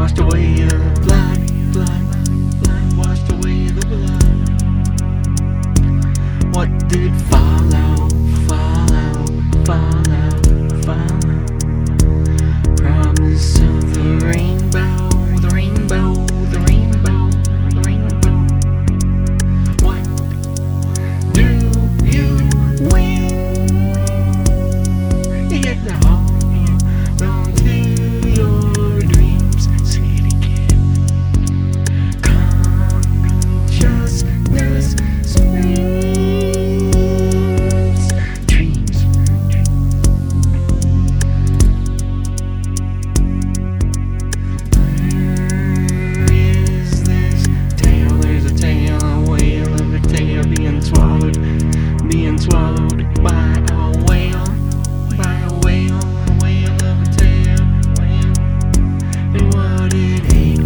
washed away the blood, washed away the blood. What did follow? Promise of the rainbow. What do you win? You get to hold on to your dreams. Say it again. Consciousness screams. Dreams. Where is this tale? There's a tale, a whale of a tale being swallowed by a whale. A whale of a tail, and what it ate,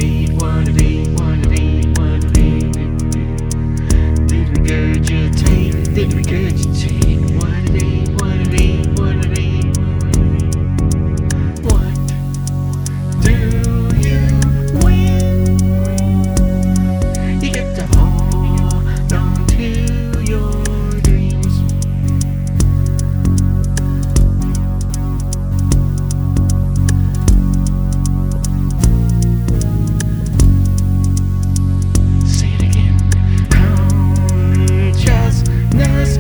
did regurgitate, what it ate, what do you win? You get to hold on to your dreams. Say it again. Consciousness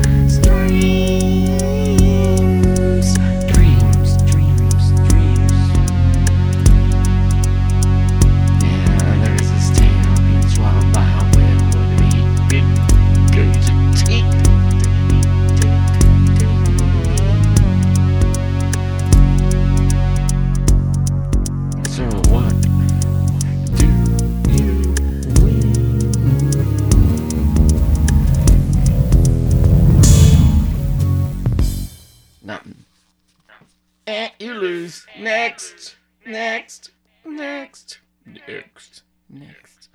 streams. Dreams. Yeah, there's this tail being swallowed by a whale. What did he regurgitate? So what do you win? Nothing. You lose. Next.